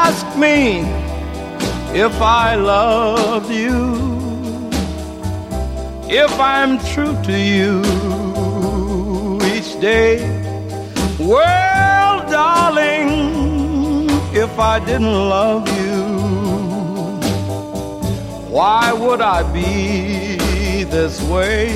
ask me if I love you, if I'm true to you each day. Well, darling, if I didn't love you, why would I be this way?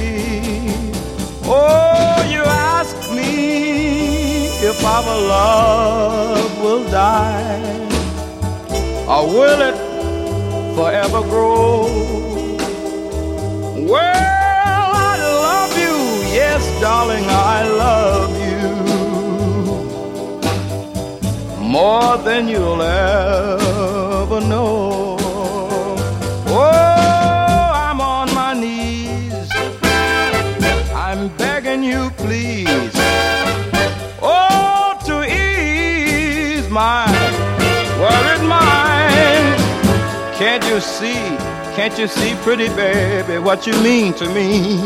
Oh, you ask me if our love will die, or will it forever grow? Well, I love you, yes, darling, I love you more than you'll ever know. Oh, I'm on my knees, I'm begging you, please, oh, to ease my worried mind. Can't you see, pretty baby, what you mean to me?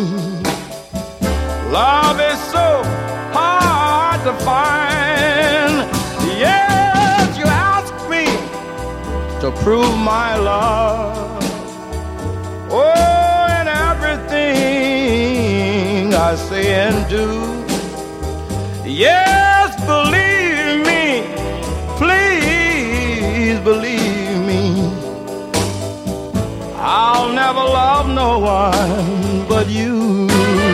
Love is so hard to find. Yes, you ask me to prove my love. Oh, in everything I say and do. Yes, believe me, please believe me, I'll never love no one but you.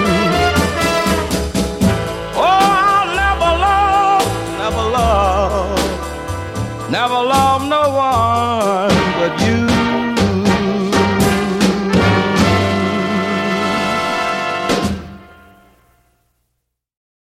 Oh, I'll never love no one but you.